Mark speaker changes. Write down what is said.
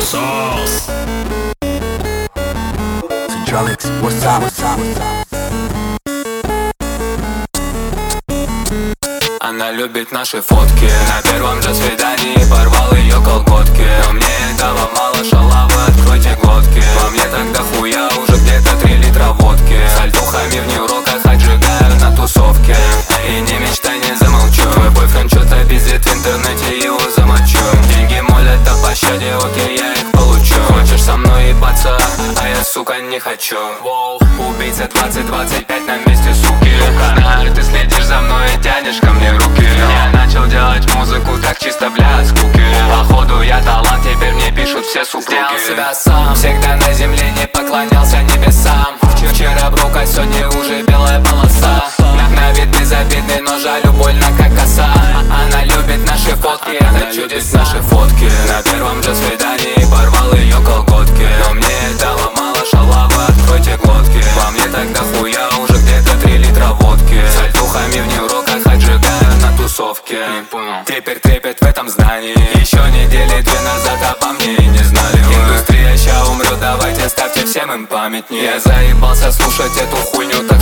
Speaker 1: Sauce.
Speaker 2: Centralix, what's up, what's up, what's up?
Speaker 3: Она любит наши фотки. На первом же свидании порвал ее колготки. Но мне этого мало, шалавы, откройте глотки. Во мне тогда хуя уже где-то 3 литра водки. С альтухами в неуроках отжигаю на тусовке. И не мечтай, не замолчу. Твой бойфренд что-то пиздит в интернете, его замочу. Деньги молят о пощаде, окей, я их получу. Хочешь со мной ебаться, а я, сука, не хочу. Убийца 20-25 на месте, суки. Знаю, ты следишь за мной и тянешь ко мне руки. Я начал делать музыку так чисто, бля, от скуки. Походу я талант, теперь мне пишут все супруги. Сделал себя сам, всегда на земле не поклонялся небесам. Вчера брока, сегодня уже белая полоса. На вид безобидный, но жалю больно, как коса. Она любит наши фотки, это чудес наши фотки. На первом же свидании порвал ее колготки. Но мне этого мало, шалавы, откройте глотки. Во мне тогда хуя уже где-то 3 литра водки. С альтухами в неуроках отжигаю на тусовке. Теперь трепет в этом здании. Еще недели 2 назад обо мне и не знали. Индустрия ща умрет, давайте ставьте всем им памятник. Я заебался слушать эту хуйню,